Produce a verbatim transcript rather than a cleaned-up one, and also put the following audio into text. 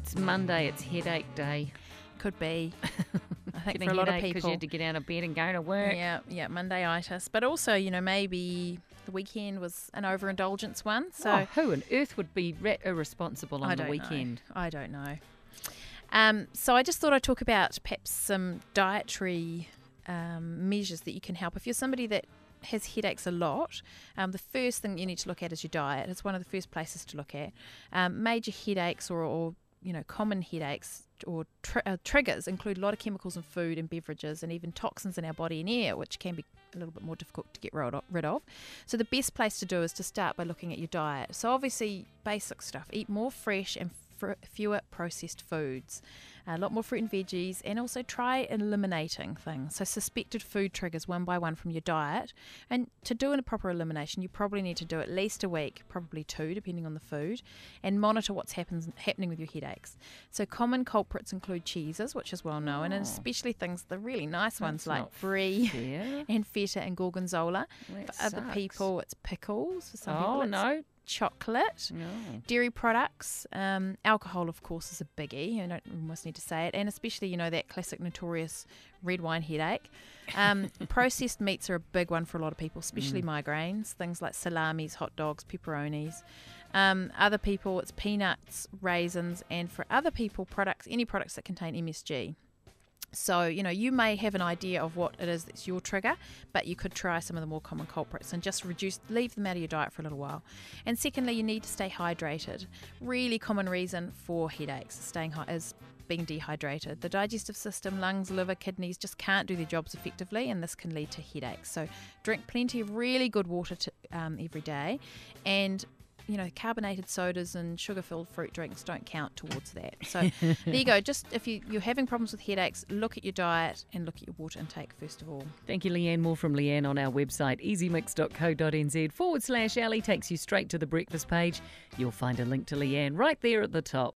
it's Monday, it's headache day. Could be. I think Getting for a lot of because people. you had to get out of bed and go to work. Yeah, yeah, Monday-itis. But also, you know, maybe the weekend was an overindulgence one. So Oh, who on earth would be re- irresponsible on I the don't weekend? know. I don't know. Um, so I just thought I'd talk about perhaps some dietary um, measures that you can help. If you're somebody that has headaches a lot, um, the first thing you need to look at is your diet. It's one of the first places to look at. Um, major headaches or, or you know, common headaches or tr- uh, triggers include a lot of chemicals in food and beverages and even toxins in our body and air, which can be a little bit more difficult to get rid of. So the best place to do is to start by looking at your diet. So obviously basic stuff, eat more fresh and fr- fewer processed foods, a lot more fruit and veggies, and also try eliminating things. So suspected food triggers one by one from your diet. And to do a proper elimination, you probably need to do at least a week, probably two, depending on the food, and monitor what's happens, happening with your headaches. So common culprits include cheeses, which is well known, Oh. and especially things, the really nice ones That's like not brie fair. and feta and gorgonzola. That For other sucks. people, it's pickles. For some Oh, people, it's no. chocolate. No. Dairy products, um, alcohol, of course, is a biggie. I don't almost need to say it, and especially, you know, that classic notorious red wine headache. Um, processed meats are a big one for a lot of people, especially Mm. migraines. Things like salamis, hot dogs, pepperonis. Um, other people, it's peanuts, raisins, and for other people, products, any products that contain M S G. So, you know, you may have an idea of what it is that's your trigger, but you could try some of the more common culprits and just reduce, leave them out of your diet for a little while. And secondly, you need to stay hydrated. Really common reason for headaches is staying high, is being dehydrated. The digestive system, lungs, liver, kidneys just can't do their jobs effectively, and this can lead to headaches. So drink plenty of really good water to, um, every day, and you know, carbonated sodas and sugar-filled fruit drinks don't count towards that. So there you go. Just if you, you're having problems with headaches, look at your diet and look at your water intake first of all. Thank you, Leanne. More from Leanne on our website, easymix.co.nz forward slash Ali takes you straight to the breakfast page. You'll find a link to Leanne right there at the top.